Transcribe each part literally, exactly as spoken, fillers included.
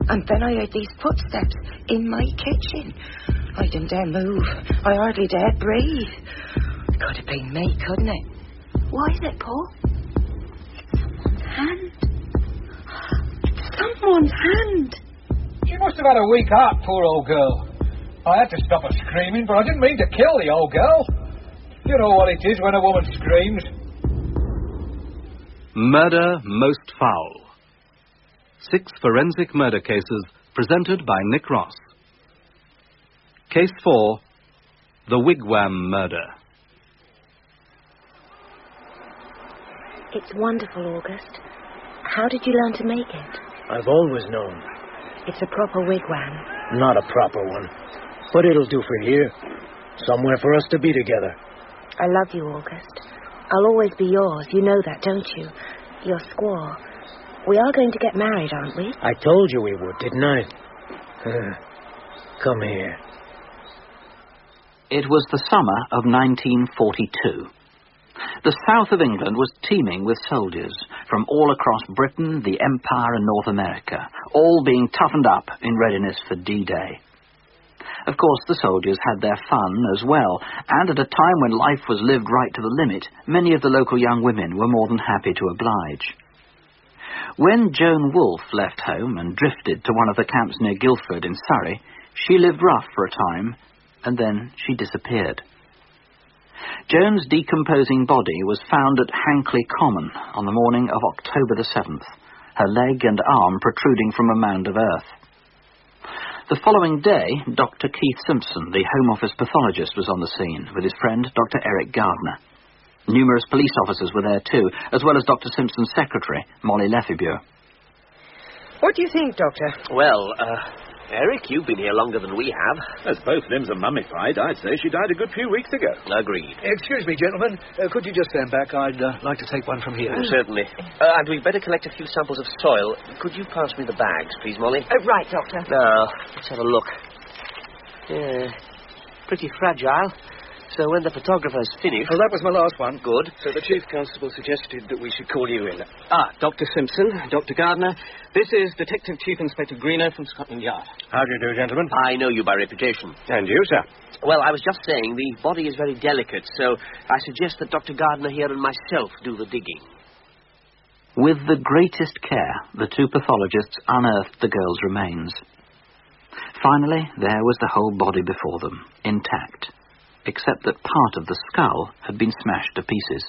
And then I heard these footsteps in my kitchen. I didn't dare move. I hardly dared breathe. Could have been me, couldn't it? What is it, Paul? It's someone's hand. It's someone's hand. She must have had a weak heart, poor old girl. I had to stop her screaming, but I didn't mean to kill the old girl. You know what it is when a woman screams. Murder Most Foul. Six forensic murder cases presented by Nick Ross. Case four, The Wigwam Murder. It's wonderful, August. How did you learn to make it? I've always known. It's a proper wigwam. Not a proper one. But it'll do for here. Somewhere for us to be together. I love you, August. I'll always be yours. You know that, don't you? Your squaw. We are going to get married, aren't we? I told you we would, didn't I? Come here. It was the summer of nineteen forty-two. The south of England was teeming with soldiers from all across Britain, the Empire and North America, all being toughened up in readiness for D-Day. Of course, the soldiers had their fun as well, and at a time when life was lived right to the limit, many of the local young women were more than happy to oblige. When Joan Wolfe left home and drifted to one of the camps near Guildford in Surrey, she lived rough for a time, and then she disappeared. Joan's decomposing body was found at Hankley Common on the morning of October the seventh, her leg and arm protruding from a mound of earth. The following day, Doctor Keith Simpson, the Home Office pathologist, was on the scene with his friend Doctor Eric Gardner. Numerous police officers were there too, as well as Doctor Simpson's secretary, Molly Lefebvre. What do you think, Doctor? Well, uh, Eric, you've been here longer than we have. As both limbs are mummified, I'd say she died a good few weeks ago. Agreed. Excuse me, gentlemen. Uh, could you just stand back? I'd uh, like to take one from here. Oh, certainly. Uh, and we'd better collect a few samples of soil. Could you pass me the bags, please, Molly? Uh, right, Doctor. Now, let's have a look. Yeah, pretty fragile. So when the photographer's finished... Oh, that was my last one. Good. So the Chief Constable suggested that we should call you in. Ah, Doctor Simpson, Doctor Gardner. This is Detective Chief Inspector Greener from Scotland Yard. How do you do, gentlemen? I know you by reputation. And you, sir? Well, I was just saying, the body is very delicate, so I suggest that Doctor Gardner here and myself do the digging. With the greatest care, the two pathologists unearthed the girl's remains. Finally, there was the whole body before them, intact, except that part of the skull had been smashed to pieces.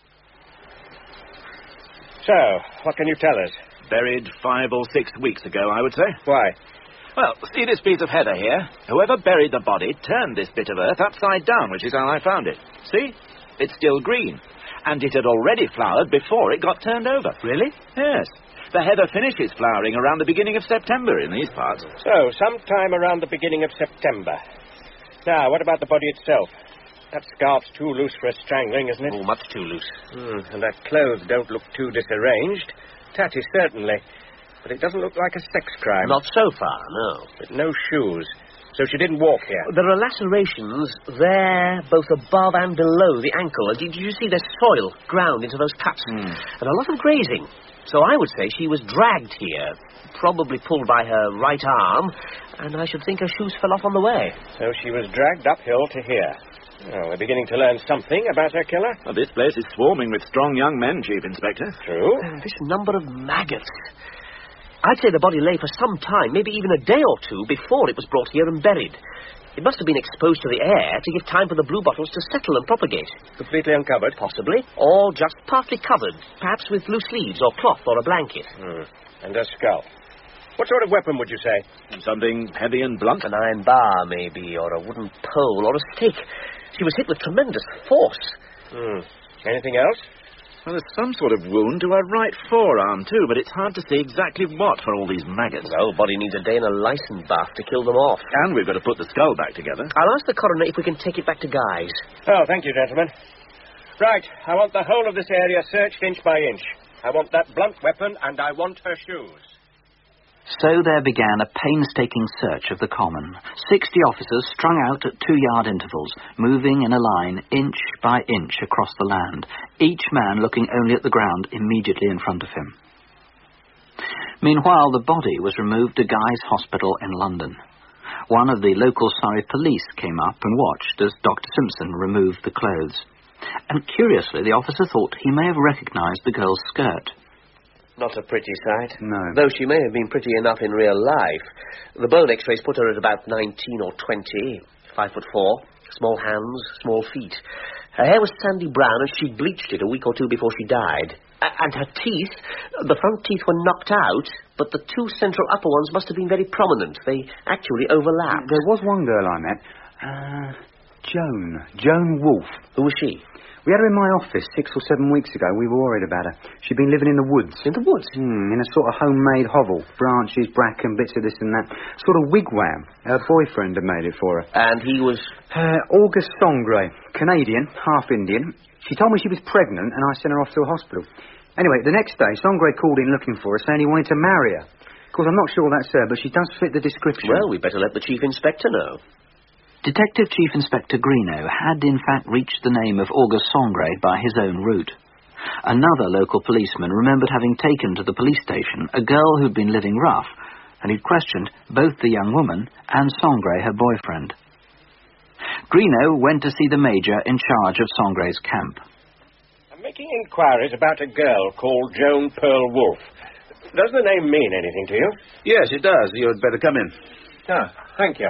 So, what can you tell us? Buried five or six weeks ago, I would say. Why? Well, see this piece of heather here? Whoever buried the body turned this bit of earth upside down, which is how I found it. See? It's still green. And it had already flowered before it got turned over. Really? Yes. The heather finishes flowering around the beginning of September in these parts. So, sometime around the beginning of September. Now, what about the body itself? That scarf's too loose for a strangling, isn't it? Oh, much too loose. Hmm, and that clothes don't look too disarranged. Tatty, certainly. But it doesn't look like a sex crime. Not so far, no. But no shoes. So she didn't walk here. There are lacerations there, both above and below the ankle. Did you see there's soil ground into those cuts? Mm. And a lot of grazing. So I would say she was dragged here, probably pulled by her right arm, and I should think her shoes fell off on the way. So she was dragged uphill to here. Oh, we're beginning to learn something about her killer. Well, this place is swarming with strong young men, Chief Inspector. True. And this number of maggots. I'd say the body lay for some time, maybe even a day or two, before it was brought here and buried. It must have been exposed to the air to give time for the bluebottles to settle and propagate. Completely uncovered? Possibly. Or just partly covered, perhaps with loose leaves or cloth or a blanket. Hmm. And her skull. What sort of weapon would you say? Something heavy and blunt? An iron bar, maybe, or a wooden pole, or a stake. She was hit with tremendous force. Hmm. Anything else? Well, there's some sort of wound to her right forearm, too, but it's hard to see exactly what for all these maggots. The whole body needs a day in a lysine bath to kill them off. And we've got to put the skull back together. I'll ask the coroner if we can take it back to Guy's. Oh, thank you, gentlemen. Right, I want the whole of this area searched inch by inch. I want that blunt weapon, and I want her shoes. So there began a painstaking search of the common. Sixty officers strung out at two-yard intervals, moving in a line inch by inch across the land, each man looking only at the ground immediately in front of him. Meanwhile, the body was removed to Guy's Hospital in London. One of the local Surrey police came up and watched as Doctor Simpson removed the clothes. And curiously, the officer thought he may have recognised the girl's skirt. Not a pretty sight. No. Though she may have been pretty enough in real life. The bone x-rays put her at about nineteen or twenty, five foot four, small hands, small feet. Her hair was sandy brown and she'd bleached it a week or two before she died. A- and her teeth, the front teeth were knocked out, but the two central upper ones must have been very prominent. They actually overlapped. There was one girl I met. Uh, Joan. Joan Wolfe. Who was she? We had her in my office six or seven weeks ago. We were worried about her. She'd been living in the woods. In the woods? Hmm, in a sort of homemade hovel. Branches, bracken, bits of this and that. Sort of wigwam. Her boyfriend had made it for her. And he was? Uh, August Songray. Canadian, half Indian. She told me she was pregnant and I sent her off to a hospital. Anyway, the next day, Songray called in looking for her, saying he wanted to marry her. Of course, I'm not sure that's her, but she does fit the description. Well, we'd better let the Chief Inspector know. Detective Chief Inspector Greenough had in fact reached the name of August Songray by his own route. Another local policeman remembered having taken to the police station a girl who'd been living rough, and he'd questioned both the young woman and Songray, her boyfriend. Greenough went to see the Major in charge of Songray's camp. I'm making inquiries about a girl called Joan Pearl Wolfe. Does the name mean anything to you? Yes, it does. You'd better come in. Ah, thank you.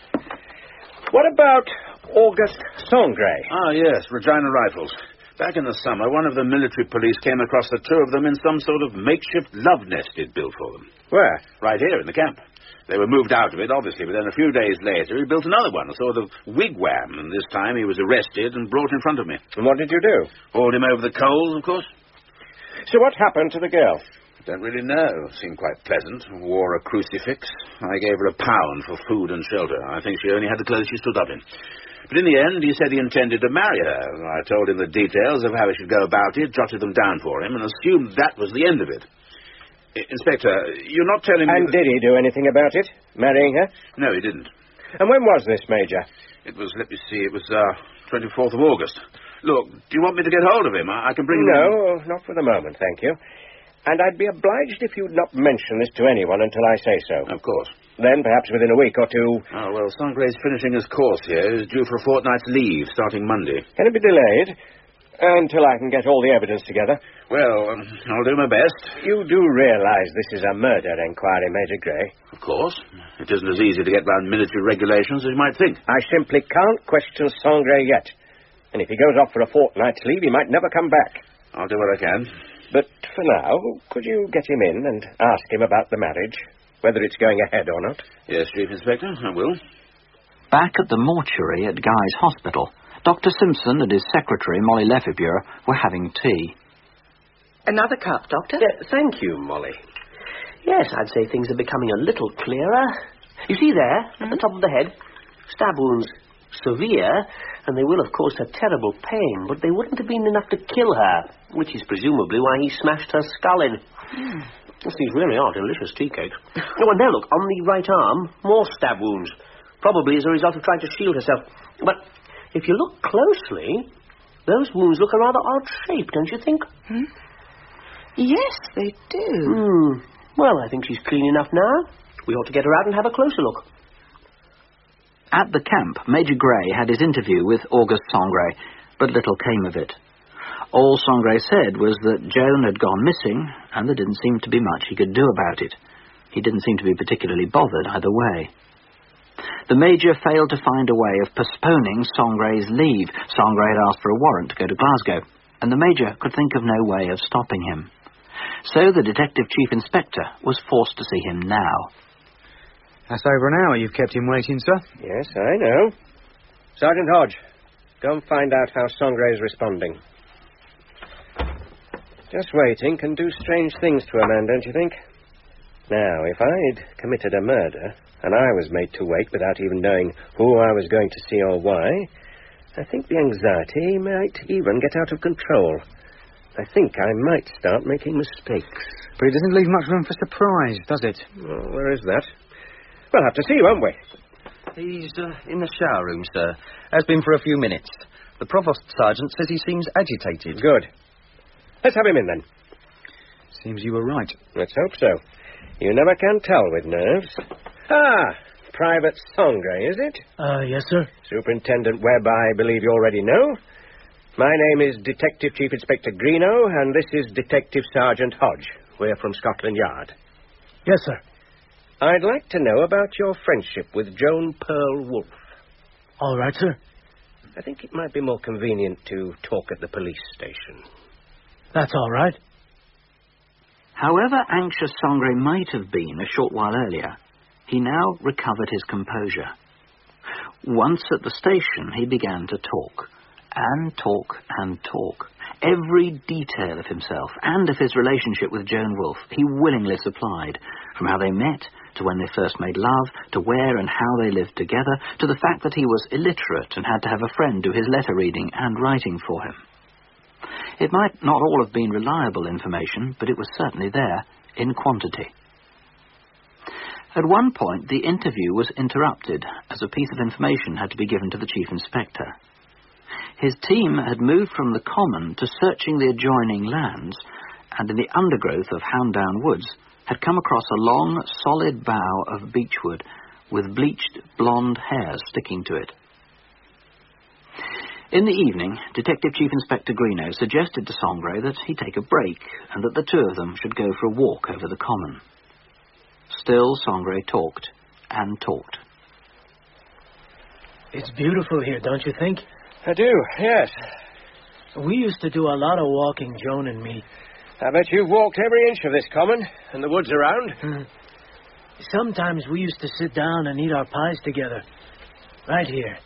What about August Songray? Ah, yes, Regina Rifles. Back in the summer, one of the military police came across the two of them in some sort of makeshift love nest he'd built for them. Where? Right here in the camp. They were moved out of it, obviously, but then a few days later he built another one, a sort of wigwam, and this time he was arrested and brought in front of me. And what did you do? Hauled him over the coals, of course. So what happened to the girl? Don't really know. Seemed quite pleasant. Wore a crucifix. I gave her a pound for food and shelter. I think she only had the clothes she stood up in. But in the end, he said he intended to marry her. I told him the details of how he should go about it, jotted them down for him, and assumed that was the end of it. I- Inspector, you're not telling me... And did he do anything about it? Marrying her? No, he didn't. And when was this, Major? It was, let me see, it was uh, twenty-fourth of August. Look, do you want me to get hold of him? I, I can bring him... No, not for the moment, thank you. And I'd be obliged if you'd not mention this to anyone until I say so. Of course. Then, perhaps within a week or two... Oh, well, Songray's finishing his course here. He's due for a fortnight's leave, starting Monday. Can it be delayed? Until I can get all the evidence together. Well, um, I'll do my best. You do realise this is a murder inquiry, Major Grey? Of course. It isn't as easy to get round military regulations as you might think. I simply can't question Songray yet. And if he goes off for a fortnight's leave, he might never come back. I'll do what I can. But for now, could you get him in and ask him about the marriage? Whether it's going ahead or not? Yes, Chief Inspector, I will. Back at the mortuary at Guy's Hospital, Doctor Simpson and his secretary, Molly Lefebvre, were having tea. Another cup, Doctor? Yeah, thank you, Molly. Yes, I'd say things are becoming a little clearer. You see there, mm-hmm. at the top of the head, stab wounds. Severe, and they will, of course, have terrible pain, but they wouldn't have been enough to kill her, which is presumably why he smashed her skull in. Mm. These really are delicious tea cakes. Oh, and there, look, on the right arm, more stab wounds, probably as a result of trying to shield herself. But if you look closely, those wounds look a rather odd shape, don't you think? Hmm? Yes, they do. Hmm. Well, I think she's clean enough now. We ought to get her out and have a closer look. At the camp, Major Grey had his interview with August Songray, but little came of it. All Songray said was that Joan had gone missing, and there didn't seem to be much he could do about it. He didn't seem to be particularly bothered either way. The Major failed to find a way of postponing Songray's leave. Songray had asked for a warrant to go to Glasgow, and the Major could think of no way of stopping him. So the Detective Chief Inspector was forced to see him now. That's over an hour you've kept him waiting, sir. Yes, I know. Sergeant Hodge, go and find out how Songray's responding. Just waiting can do strange things to a man, don't you think? Now, if I'd committed a murder, and I was made to wait without even knowing who I was going to see or why, I think the anxiety might even get out of control. I think I might start making mistakes. But it doesn't leave much room for surprise, does it? Well, where is that? We'll have to see, won't we? He's uh, in the shower room, sir. Has been for a few minutes. The provost sergeant says he seems agitated. Good. Let's have him in, then. Seems you were right. Let's hope so. You never can tell with nerves. Ah, Private Sangre, is it? Uh, yes, sir. Superintendent Webb, I believe you already know. My name is Detective Chief Inspector Greeno, and this is Detective Sergeant Hodge. We're from Scotland Yard. Yes, sir. I'd like to know about your friendship with Joan Pearl Wolfe. All right, sir. I think it might be more convenient to talk at the police station. That's all right. However anxious Sangre might have been a short while earlier, he now recovered his composure. Once at the station, he began to talk, and talk and talk. Every detail of himself and of his relationship with Joan Wolfe he willingly supplied, from how they met, to when they first made love, to where and how they lived together, to the fact that he was illiterate and had to have a friend do his letter reading and writing for him. It might not all have been reliable information, but it was certainly there, in quantity. At one point, the interview was interrupted, as a piece of information had to be given to the Chief Inspector. His team had moved from the common to searching the adjoining lands, and in the undergrowth of Houndown Woods had come across a long, solid bough of beechwood with bleached blonde hairs sticking to it. In the evening, Detective Chief Inspector Greeno suggested to Sangre that he take a break and that the two of them should go for a walk over the common. Still, Sangre talked and talked. It's beautiful here, don't you think? I do, yes. We used to do a lot of walking, Joan and me. I bet you've walked every inch of this common and the woods around. Hmm. Sometimes we used to sit down and eat our pies together, right here.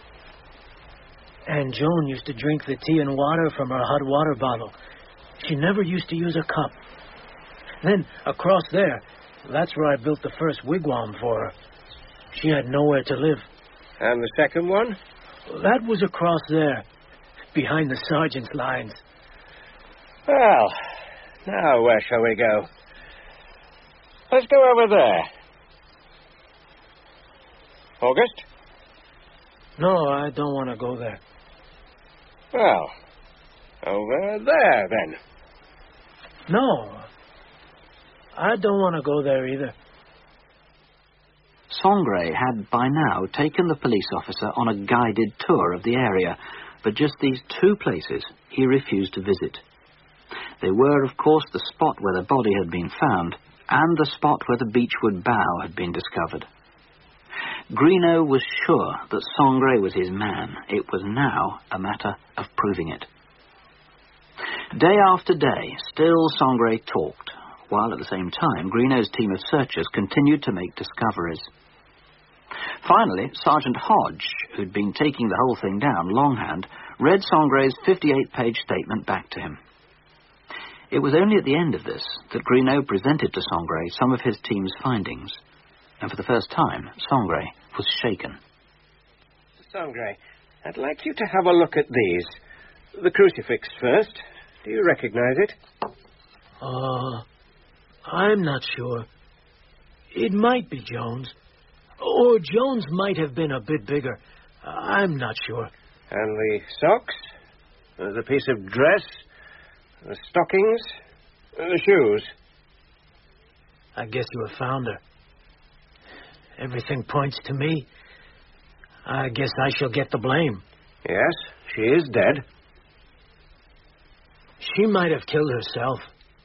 And Joan used to drink the tea and water from her hot water bottle. She never used to use a cup. Then, across there, that's where I built the first wigwam for her. She had nowhere to live. And the second one? That was across there, behind the sergeant's lines. Well, now where shall we go? Let's go over there. August? No, I don't want to go there. Well, over there, then. No, I don't want to go there either. Sangre had by now taken the police officer on a guided tour of the area, but just these two places he refused to visit. They were, of course, the spot where the body had been found and the spot where the beechwood bough had been discovered. Greeno was sure that Sangre was his man. It was now a matter of proving it. Day after day, still Sangre talked, while at the same time Greeno's team of searchers continued to make discoveries. Finally, Sergeant Hodge, who'd been taking the whole thing down longhand, read Sangre's fifty-eight page statement back to him. It was only at the end of this that Greeno presented to Sangre some of his team's findings, and for the first time, Sangre was shaken. Sangre, I'd like you to have a look at these. The crucifix first. Do you recognize it? Uh, I'm not sure. It might be Jones. Or Jones might have been a bit bigger. I'm not sure. And the socks? The piece of dress? The stockings? The shoes? I guess you have found her. Everything points to me. I guess I shall get the blame. Yes, she is dead. She might have killed herself.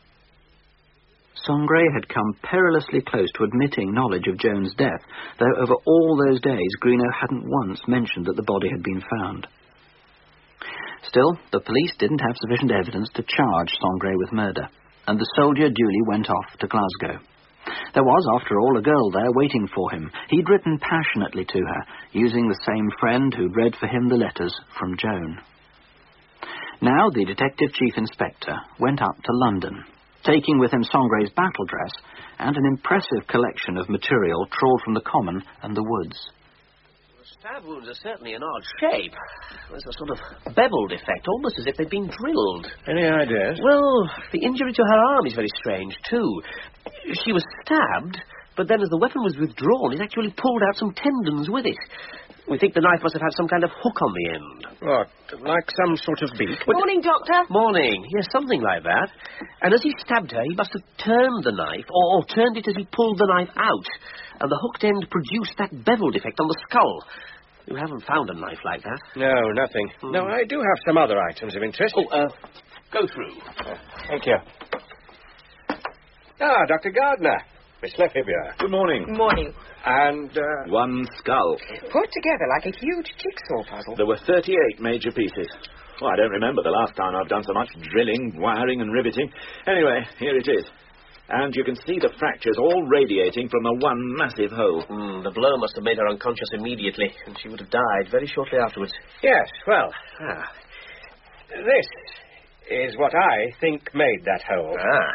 Sangre had come perilously close to admitting knowledge of Joan's death, though over all those days Greeno hadn't once mentioned that the body had been found. Still, the police didn't have sufficient evidence to charge Sangre with murder, and the soldier duly went off to Glasgow. There was, after all, a girl there waiting for him. He'd written passionately to her, using the same friend who'd read for him the letters from Joan. Now the Detective Chief Inspector went up to London, taking with him Sangre's battle dress and an impressive collection of material trawled from the common and the woods. The stab wounds are certainly an odd shape. There's a sort of beveled effect, almost as if they'd been drilled. Any ideas? Well, the injury to her arm is very strange, too. She was stabbed, but then as the weapon was withdrawn, it actually pulled out some tendons with it. We think the knife must have had some kind of hook on the end. What, like some sort of beak? Morning, Doctor. Morning. Yes, something like that. And as he stabbed her, he must have turned the knife, or, or turned it as he pulled the knife out, and the hooked end produced that beveled effect on the skull. You haven't found a knife like that? No, nothing. Hmm. No, I do have some other items of interest. Oh, uh, go through. Uh, thank you. Ah, Doctor Gardner. Miss Lefebvre. Good morning. Morning. And, uh... One skull. Put together like a huge jigsaw puzzle. There were thirty-eight major pieces. Well, I don't remember the last time I've done so much drilling, wiring and riveting. Anyway, here it is. And you can see the fractures all radiating from the one massive hole. Mm, the blow must have made her unconscious immediately, and she would have died very shortly afterwards. Yes, well, ah, this is what I think made that hole. Ah.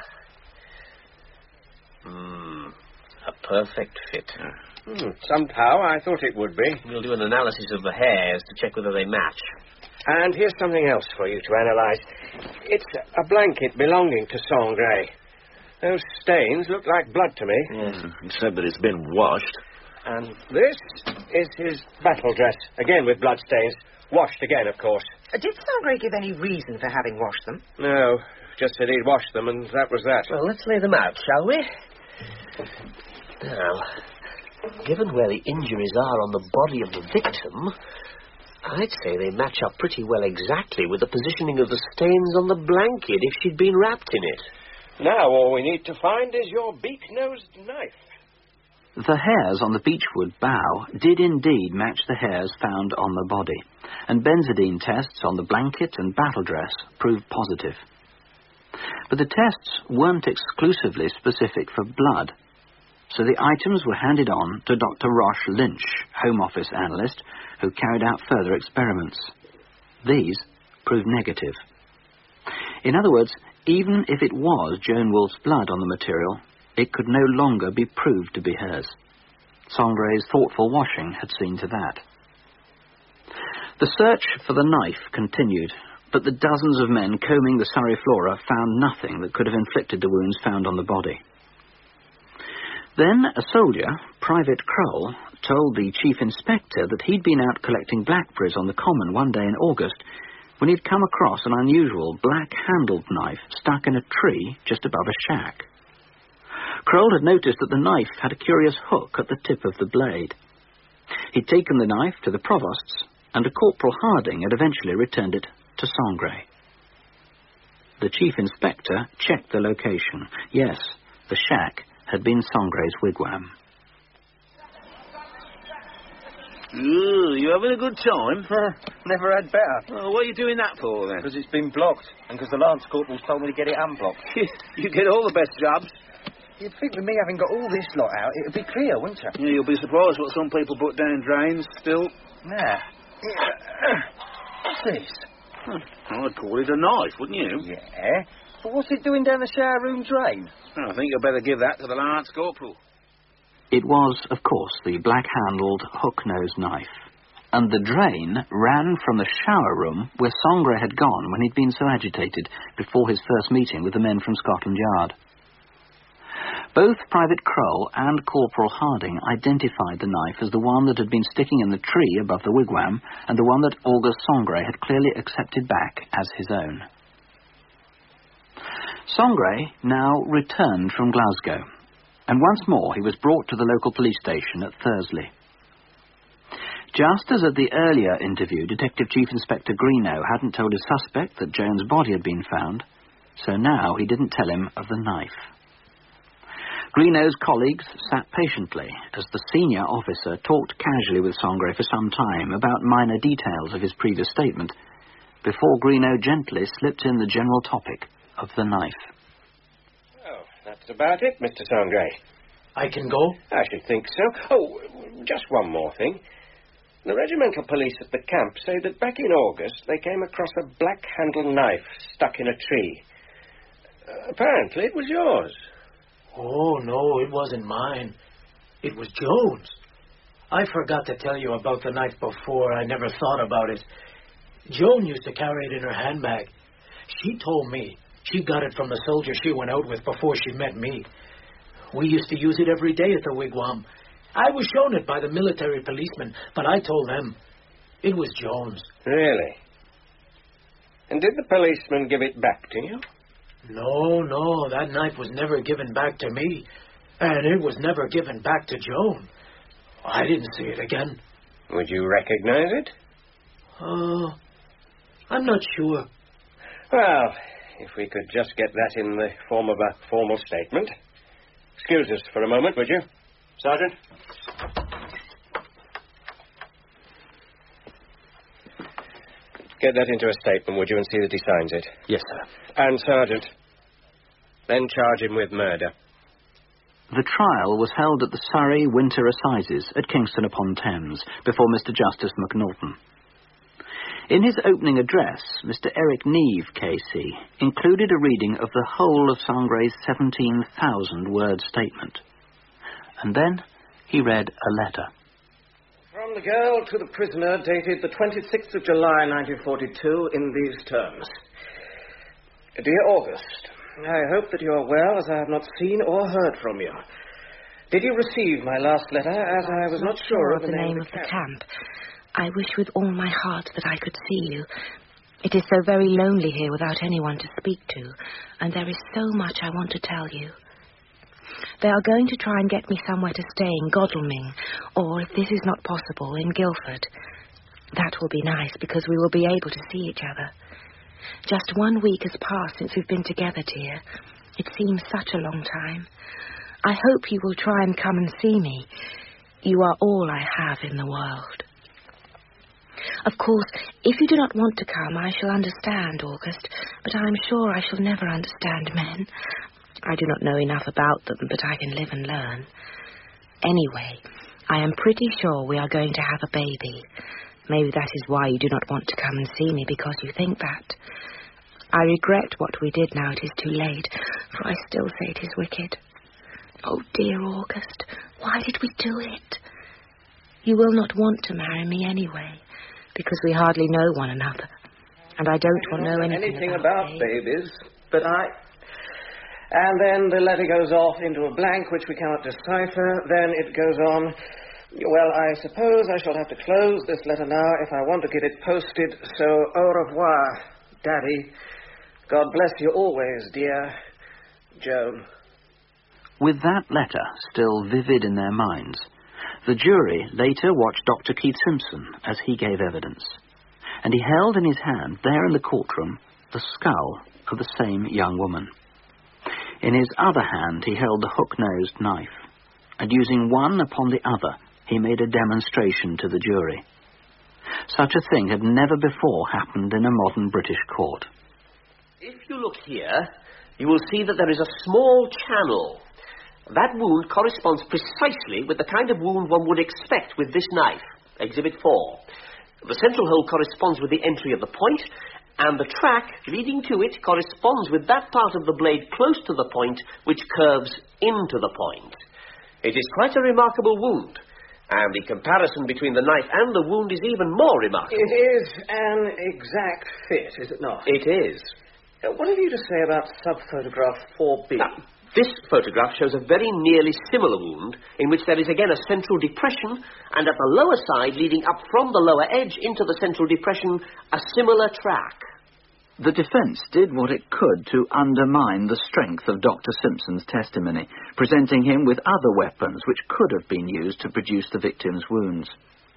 Hmm, a perfect fit. Hmm, somehow I thought it would be. We'll do an analysis of the hairs to check whether they match. And here's something else for you to analyse. It's a blanket belonging to Sangre. Those stains look like blood to me. Yes, except that it's been washed. And this is his battle dress, again with blood stains. Washed again, of course. Uh, did Sangre give any reason for having washed them? No, just said he'd washed them, and that was that. Well, let's lay them out, shall we? Now, given where the injuries are on the body of the victim, I'd say they match up pretty well exactly with the positioning of the stains on the blanket if she'd been wrapped in it. Now all we need to find is your beak-nosed knife. The hairs on the beechwood bough did indeed match the hairs found on the body, and benzodine tests on the blanket and battle dress proved positive. But the tests weren't exclusively specific for blood, so the items were handed on to Doctor Roche Lynch, Home Office analyst, who carried out further experiments. These proved negative. In other words, even if it was Joan Wolfe's blood on the material, it could no longer be proved to be hers. Sangre's thoughtful washing had seen to that. The search for the knife continued, but the dozens of men combing the Surrey flora found nothing that could have inflicted the wounds found on the body. Then a soldier, Private Kroll, told the chief inspector that he'd been out collecting blackberries on the common one day in August when he'd come across an unusual black-handled knife stuck in a tree just above a shack. Kroll had noticed that the knife had a curious hook at the tip of the blade. He'd taken the knife to the provost's, and a Corporal Harding had eventually returned it to Sangre. The chief inspector checked the location. Yes, the shack had been Sangre's wigwam. Ooh, you having a good time? Never had better. Oh, what are you doing that for, then? Because it's been blocked, and because the Lance Corporal's told me to get it unblocked. You get all the best jobs. You'd think with me having got all this lot out, it'd be clear, wouldn't you? Yeah, you'll be surprised what some people put down drains still. Nah. What's this? Hmm. I'd call it a knife, wouldn't you? Yeah. But what's it doing down the shower room drain? Oh, I think you'd better give that to the Lance Corporal. It was, of course, the black-handled, hook-nosed knife. And the drain ran from the shower room where Sangre had gone when he'd been so agitated before his first meeting with the men from Scotland Yard. Both Private Kroll and Corporal Harding identified the knife as the one that had been sticking in the tree above the wigwam and the one that Auguste Sangre had clearly accepted back as his own. Sangre now returned from Glasgow, and once more he was brought to the local police station at Thursley. Just as at the earlier interview, Detective Chief Inspector Greenough hadn't told his suspect that Joan's body had been found, so now he didn't tell him of the knife. Greenough's colleagues sat patiently as the senior officer talked casually with Sangre for some time about minor details of his previous statement, before Greenough gently slipped in the general topic of the knife. Oh, that's about it, Mister Sangre. I can go? I should think so. Oh, just one more thing. The regimental police at the camp say that back in August they came across a black-handled knife stuck in a tree. Uh, apparently it was yours. Oh, no, it wasn't mine. It was Joan's. I forgot to tell you about the knife before. I never thought about it. Joan used to carry it in her handbag. She told me she got it from the soldier she went out with before she met me. We used to use it every day at the wigwam, I was shown it by the military policeman, but I told them it was Jones. Really? And did the policeman give it back to you? No, no, that knife was never given back to me. And it was never given back to Joan. I didn't see it again. Would you recognize it? Oh, uh, I'm not sure. Well, if we could just get that in the form of a formal statement. Excuse us for a moment, would you, Sergeant? Get that into a statement, would you, and see that he signs it? Yes, sir. And, Sergeant, then charge him with murder. The trial was held at the Surrey Winter Assizes at Kingston upon Thames before Mister Justice Macnaughton. In his opening address, Mister Eric Neve, K C, included a reading of the whole of Sangray's seventeen thousand word statement. And then he read a letter. From the girl to the prisoner, dated the twenty-sixth of July, nineteen forty-two, in these terms. Dear August, I hope that you are well, as I have not seen or heard from you. Did you receive my last letter, as I was not sure of the name of the camp? I wish with all my heart that I could see you. It is so very lonely here without anyone to speak to, and there is so much I want to tell you. They are going to try and get me somewhere to stay in Godalming, or, if this is not possible, in Guildford. That will be nice, because we will be able to see each other. Just one week has passed since we've been together, dear. It seems such a long time. I hope you will try and come and see me. You are all I have in the world. Of course, if you do not want to come, I shall understand, August, but I am sure I shall never understand men. I do not know enough about them, but I can live and learn. Anyway, I am pretty sure we are going to have a baby. Maybe that is why you do not want to come and see me, because you think that. I regret what we did now it is too late, for I still say it is wicked. Oh, dear August, why did we do it? You will not want to marry me anyway, because we hardly know one another, and I don't want to know anything, anything about, about babies, but I... And then the letter goes off into a blank, which we cannot decipher. Then it goes on... Well, I suppose I shall have to close this letter now if I want to get it posted. So, au revoir, Daddy. God bless you always, dear Joan. With that letter still vivid in their minds, the jury later watched Doctor Keith Simpson as he gave evidence. And he held in his hand, there in the courtroom, the skull of the same young woman. In his other hand he held the hook-nosed knife, and using one upon the other, he made a demonstration to the jury. Such a thing had never before happened in a modern British court. If you look here, you will see that there is a small channel. That wound corresponds precisely with the kind of wound one would expect with this knife, Exhibit four. The central hole corresponds with the entry of the point, and the track leading to it corresponds with that part of the blade close to the point which curves into the point. It is quite a remarkable wound. And the comparison between the knife and the wound is even more remarkable. It is an exact fit, is it not? It is. Uh, what have you to say about sub-photograph four B? Now, this photograph shows a very nearly similar wound, in which there is again a central depression, and at the lower side, leading up from the lower edge into the central depression, a similar track. The defence did what it could to undermine the strength of Doctor Simpson's testimony, presenting him with other weapons which could have been used to produce the victim's wounds.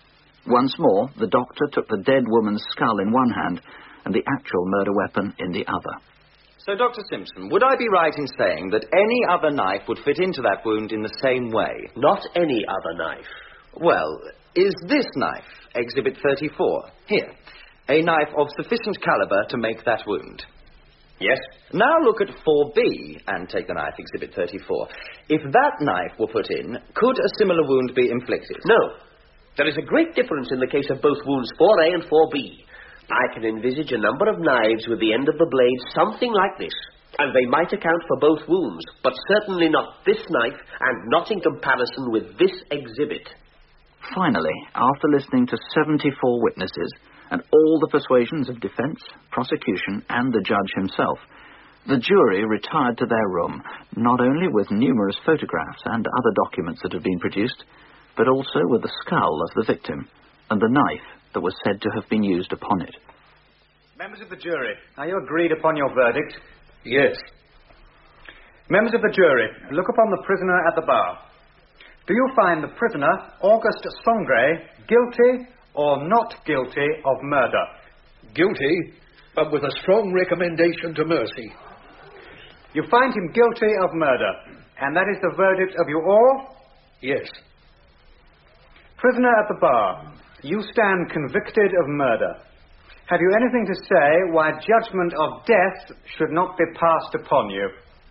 Once more, the doctor took the dead woman's skull in one hand and the actual murder weapon in the other. So, Doctor Simpson, would I be right in saying that any other knife would fit into that wound in the same way? Not any other knife. Well, is this knife, Exhibit thirty-four, here, a knife of sufficient caliber to make that wound? Yes. Now look at four B and take the knife, Exhibit thirty-four. If that knife were put in, could a similar wound be inflicted? No. There is a great difference in the case of both wounds four A and four B. I can envisage a number of knives with the end of the blade something like this, and they might account for both wounds, but certainly not this knife, and not in comparison with this exhibit. Finally, after listening to seventy-four witnesses, and all the persuasions of defence, prosecution, and the judge himself, the jury retired to their room, not only with numerous photographs and other documents that had been produced, but also with the skull of the victim and the knife that was said to have been used upon it. Members of the jury, are you agreed upon your verdict? Yes. Members of the jury, look upon the prisoner at the bar. Do you find the prisoner, August Sangre, guilty or not guilty of murder? Guilty, but with a strong recommendation to mercy. You find him guilty of murder, and that is the verdict of you all? Yes. Prisoner at the bar, you stand convicted of murder. Have you anything to say why judgment of death should not be passed upon you?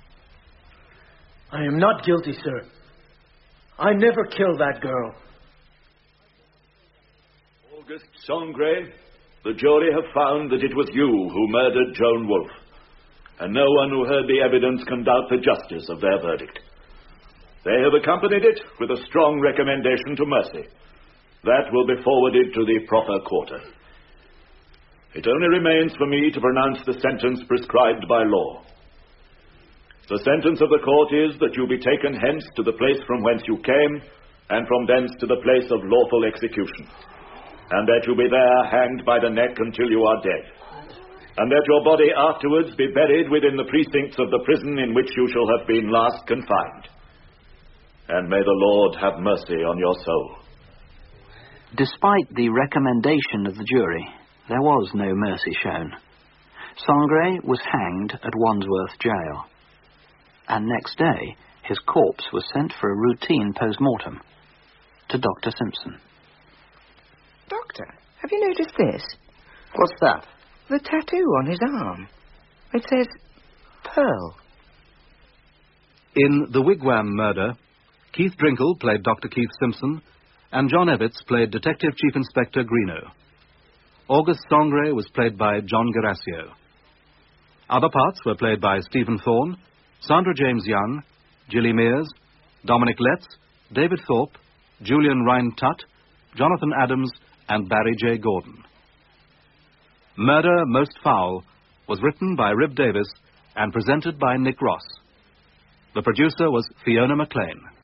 I am not guilty, sir. I never killed that girl. August Sangre, the jury have found that it was you who murdered Joan Wolfe, and no one who heard the evidence can doubt the justice of their verdict. They have accompanied it with a strong recommendation to mercy. That will be forwarded to the proper quarter. It only remains for me to pronounce the sentence prescribed by law. The sentence of the court is that you be taken hence to the place from whence you came, and from thence to the place of lawful execution, and that you be there hanged by the neck until you are dead, and that your body afterwards be buried within the precincts of the prison in which you shall have been last confined. And may the Lord have mercy on your soul. Despite the recommendation of the jury, there was no mercy shown. Sangre was hanged at Wandsworth Jail, and next day his corpse was sent for a routine post-mortem to Doctor Simpson. Doctor, have you noticed this? What's that? The tattoo on his arm. It says Pearl. In The Wigwam Murder, Keith Drinkle played Doctor Keith Simpson, and John Evitts played Detective Chief Inspector Greeno. August Sangre was played by John Geracio. Other parts were played by Stephen Thorne, Sandra James Young, Gilly Mears, Dominic Letts, David Thorpe, Julian Rhine-Tutt, Jonathan Adams, and Barry J. Gordon. Murder Most Foul was written by Rib Davis and presented by Nick Ross. The producer was Fiona MacLean.